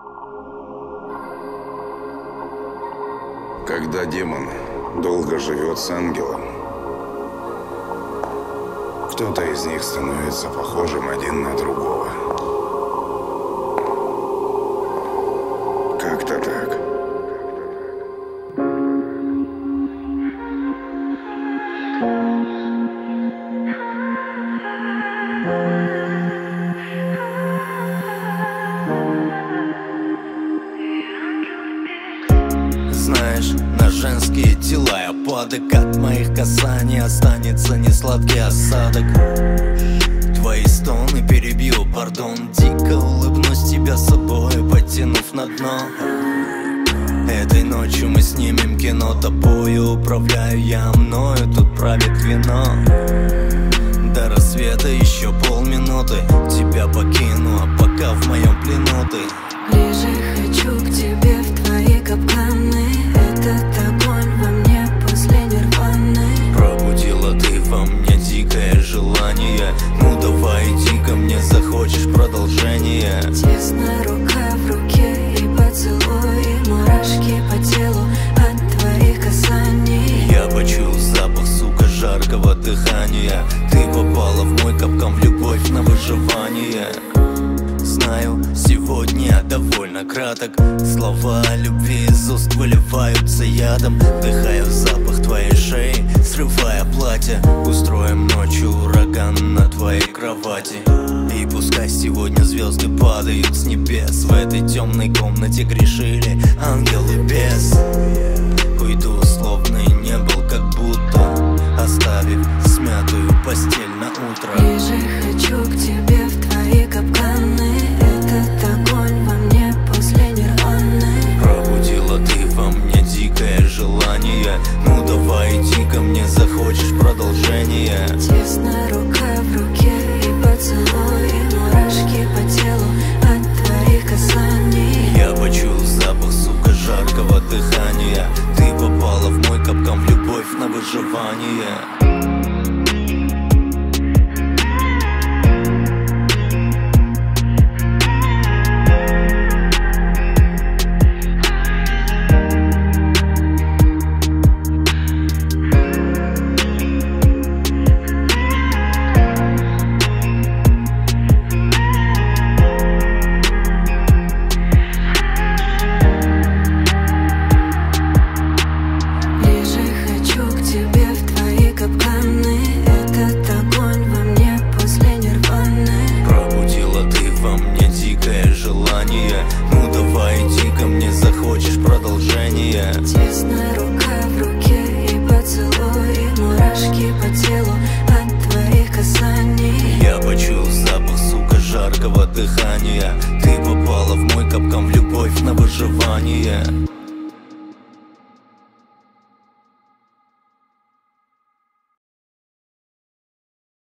Когда демон долго живет с ангелом, кто-то из них становится похожим один на другого. Как-то так. Знаешь, на женские тела я падок. От моих касаний останется несладкий осадок. Твои стоны перебью, пардон. Дико улыбнусь тебя собой, потянув на дно. Этой ночью мы снимем кино. Тобою управляю я, мною тут правит вино. До рассвета еще полминуты. Тебя покину, а пока в моем плену ты. Ближе хочу к тебе, в твои капканы. Этот огонь во мне после нирваны. Пробудила ты во мне дикое желание. Ну давай иди ко мне, захочешь продолжение. Тесно рука в руке и поцелуй, и мурашки по телу от твоих касаний. Я почуял запах, сука, жаркого дыхания. Ты попала в мой капкан, в любовь на выживание. Знаю, сегодня я довольно краток. Слова о любви из уст выливаются ядом. Вдыхаю запах твоей шеи, срывая платье. Устроим ночью ураган на твоей кровати. И пускай сегодня звезды падают с небес. В этой темной комнате грешили ангелы без. Уйду, словно и не был, как будто, оставив смятую постель на утро. Ближе хочу к тебе, в твои капканы. Этот огонь во мне после нирваны. Пробудила ты во мне дикое желание. Ну давай иди ко мне, захочешь продолжение. Тесно рука в руке и поцелуй, и мурашки по телу от твоих касаний. Я почуял запах, сука, жаркого дыхания. Ты попала в мой капкан, в любовь на выживание. Ну давай иди ко мне, захочешь продолжение. Тесно рука в руке и поцелуй, и мурашки по телу от твоих касаний. Я почуял запах, сука, жаркого дыхания. Ты попала в мой капкан, в любовь на выживание.